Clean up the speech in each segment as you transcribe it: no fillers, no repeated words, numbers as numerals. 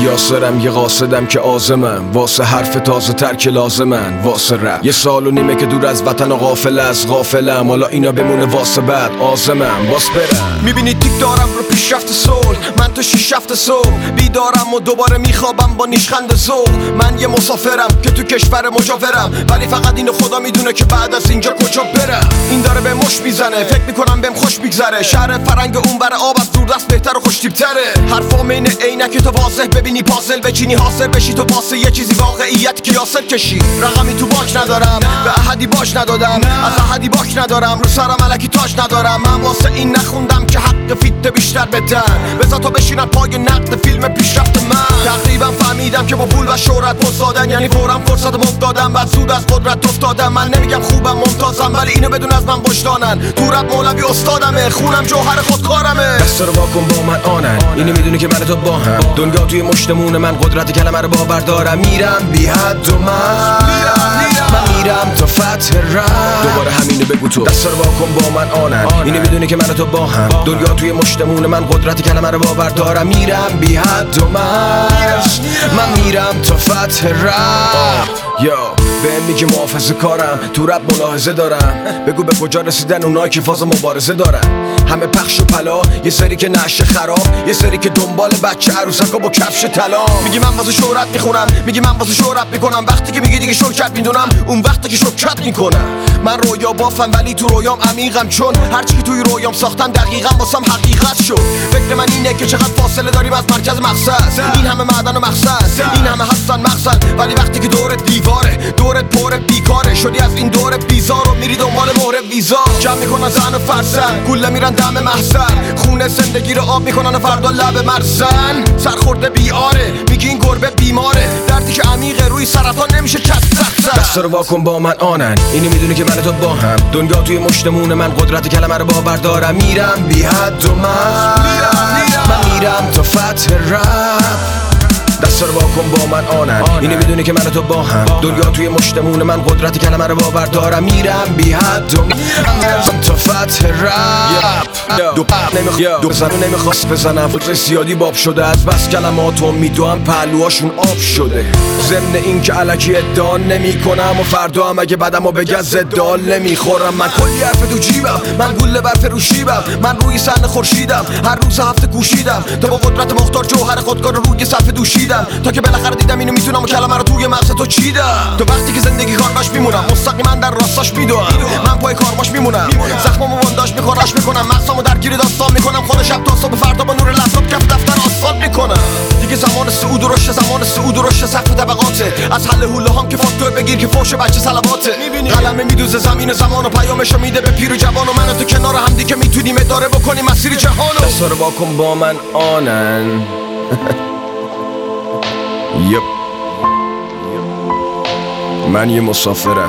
یاسرم یه قاصدم که آزمم، واسه حرف تازه تر که لازمن، واسه رپ 1 سال و نیمه که دور از وطن و غافل از غافلم، حالا اینا بمونه واسه بعد آزمم باس برم. میبینی تیک دارم رو پیشرفت صلح، من تو 6-7 صبح بیدارم و دوباره میخوابم با نیشخند ذوق. من یه مسافرم که تو کشور مجاورم، ولی فقط اینو خدا میدونه که بعد از اینجا کجا برم. این داره به مش میزنه، فکر میکنم بهم خوش میگذره، شهر فرنگ اون بر آب از دوردست بهتر و خوش‌تیپ‌تره. حرفام اینه عینک تو واضح ببینی پازل بچینی حاصل بشی، تو پاسه یه چیزی واقعیت که یاسر کشی. رقمی تو باک ندارم، به احدی باش ندادم، از احدی باک ندارم، رو سرم الکی تاج ندارم. من واسه این نخوندم که حق فیت بیشتر بدن، بذار تو بشینن پای نقد فیلم پیشرفت من. تقریبا فهمیدم که با پول و شهرت پستادن، یعنی فورم فرصت مفتادم، بعد زود از قدرت افتادم. من نمیگم خوبم ممتازم، ولی اینو بدون از من وجدانن، تو رپ مولوی استادمه، خونم جوهر خودکارمه. دست رو واکن با من آنن، اینو میدونی که من تو با هم، دنیا توی مشتمون من، قدرت کلمه رو باور دارم. میرم بی حد و من میرم تا فتح رپ، دوباره همینو بگو تو. دست رو واکن با من آنن، اینو میدونی که من تو با هم، دنیا توی مشتمون من، قدرت کلمه رو باور دارم. میرم بی حد و من میرم تا فتح رپ. بهم میگه محافظه کارم، تو رپ ملاحظه دارم، بگو به کجا رسیدن اونایی که فاز مبارزه دارن. همه پخش و پلا، یه سری که نشه خراب، یه سری که دنبال بچه عروسکا با کفش طلا. میگی من واسه شهرت میخونم، میگی من واسه شهرت میکنم، وقتی که میگی دیگه شرکت میدونم، اون وقتی که شرکت میکنم. من رویا بافم ولی تو رویام عمیقم، چون هرچی که توی رویام ساختم دقیقاً واسم حقیقت شد. فکر من اینه که چقدر فاصله داریم از مرکز مقصد، این همه معدن و مقصد، این همه هستن مقصد، ولی وقتی که دورت دیواره، دورت پر بیکاره، شدی از این دور بیزار و میری دنبال مهر ویزا. جمع میکنن زن و فرزن، گوله میرن دم محزن، خونه زندگی رو آب میکنن و فردا لب مرزن. سرخورده بیاره، میگی این گربه بیماره، دردی که عمیقه روی سرطان نمیشه چت زد. دست رو واکن با من آنن، اینو میدونی که من تو با هم، دنیا توی مشتمون من، قدرت کلمه رو باور دارم. میرم بی حد و من میرم تا فتح رپ. دست رو واکن با من آنن، اینو میدونی که من تو با هم، دنیا توی مشتمون من، قدرت کلمه رو باور دارم. میرم بی حد و من تا فتح رپ. دو زنو نمیخواست بزنم، فکر زیادی باب شده، از بس کلماتو میدوام پهلوهاشون آب شده. ضمن این که الکی ادعا نمی کنم و فردا هم اگه بدم و بگه زدال نمیخورم. من کلی حرف تو جیبم، من گوله برف رو شیبم، من روی صحنه خورشیدم، هر روز هفته گوشیدم تا با قدرت مختار جوهر خودکار رو روی صفحه دوشیدم، تا که بالاخره دیدم اینو میتونم و کلمه رو توی مغز تو چیدم. تو وقتی که زندگی کارباش میمونم، مستقیما در راستاش میدوام، من پای کارباش میمونم، زخمامو بنداش میکنم، مغزامو درگیر داستان میکنم، خود شب تا صبح فردا با نور لپتاپ کف دفتر آسفالت میکنم. دیگه زمان صعود و رشد، زمان صعود و رشد سقف طبقاته، از حل حوله هم که فاکتور بگیر که فوش بچه صلواته. قلمه میدوزه زمین زمان و پیامشو میده به پیر و جوان، و من و تو کنار هم دیگه میتونیم اداره بکنیم مسیر جهانو. دست رو واکن با من آنن. یپ من یه مسافرم،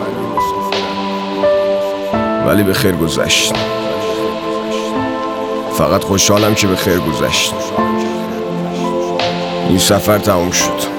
ولی به خیر گذشت. فقط خوشحالم که به خیر گذشت. این سفر تموم شد.